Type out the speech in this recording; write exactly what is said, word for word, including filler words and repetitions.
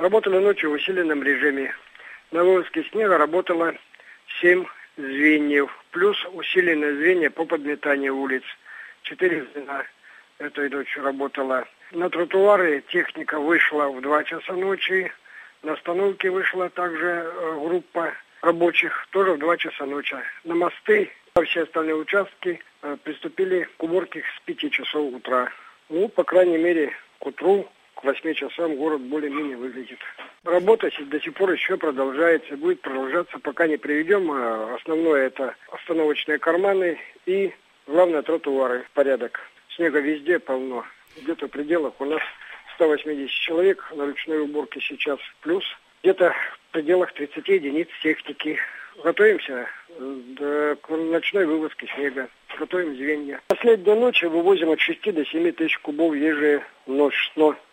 Работали ночью в усиленном режиме. На вывозке снега работало семь звеньев, плюс усиленное звенья по подметанию улиц. Четыре звена этой ночью работало. На тротуары техника вышла в два часа ночи. На остановке вышла также группа рабочих, тоже в два часа ночи. На мосты, во все остальные участки приступили к уборке с пяти часов утра. Ну, по крайней мере, к утру, к восьми часам город более-менее выглядит. Работа до сих пор еще продолжается, будет продолжаться, пока не приведем. Основное это остановочные карманы и, главное, тротуары в порядок. Снега везде полно. Где-то в пределах у нас сто восемьдесят человек на ручной уборке сейчас, плюс где-то в пределах тридцати единиц техники. Готовимся к ночной вывозке снега, готовим звенья. Последнюю ночь вывозим от шести до семи тысяч кубов еженочно.